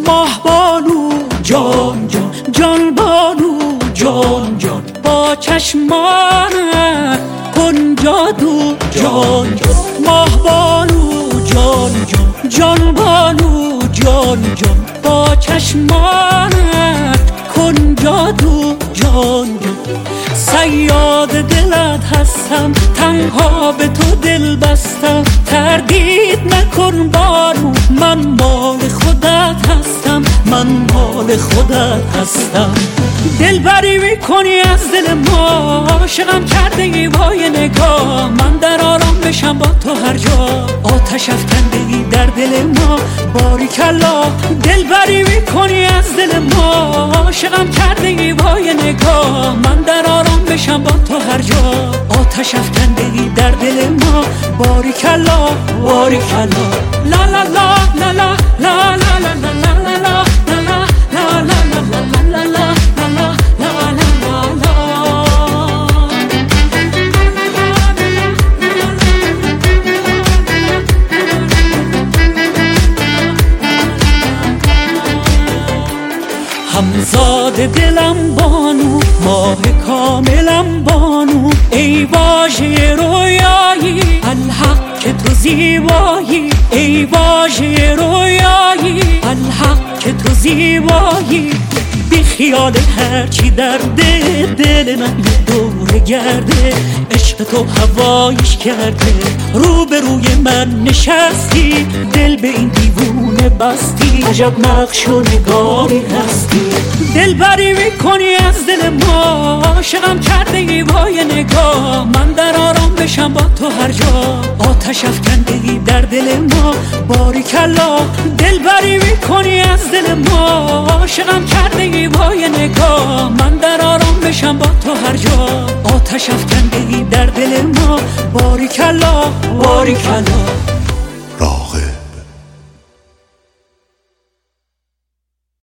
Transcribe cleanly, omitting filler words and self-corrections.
ماه بانو جان جان، جان بانو جان جان، با چشمانت کن جادو جان جان. ماه بانو جان جان، جان بانو جان جان، با چشمانت کن جادو جان جان. صیاد دلت هستم، تنها به تو دل بستم، تردید نکن بانو، من مال خودت هستم، من مال خودت هستم. دلبری میکنی از دل ما، عاشقم کرده ای وای نگاه، من در آرام بشم با تو هر جا، آتش افکنده ای در دل ما باریکلا. دلبری میکنی از دل ما، عاشقم کرده ای وای نگاه، من در آرام بشم با تو هر جا، آتش افکنده ای در دل ما باریکلا باریکلا. لا لا لا لا لا لا لا لا لا لا همزاد دلم بانو، ماه کاملم بانو، ای واژه رویایی الحق که تو زیبایی، ای واژه رویایی الحق که تو زیبایی. بی خیال هرچی در دل من یه دور گرده، عشق تو هوایش کرده، رو به روی من نشستی، دل به این دیوونه بستی، عجب نقش و نگاری هستی. دلبری میکنی از دل ما، عاشقم کرده ای وای نگاه، من در آرام بشم با تو هر جا، آتش افکنده ای در دل ما باریکلا. دلبری میکنی از دل ما، عاشقم کرده ای وای نگاه، من در آرام بشم با تو هر جا، آتش افکنده ای در دل ما باریکلا باریکلا.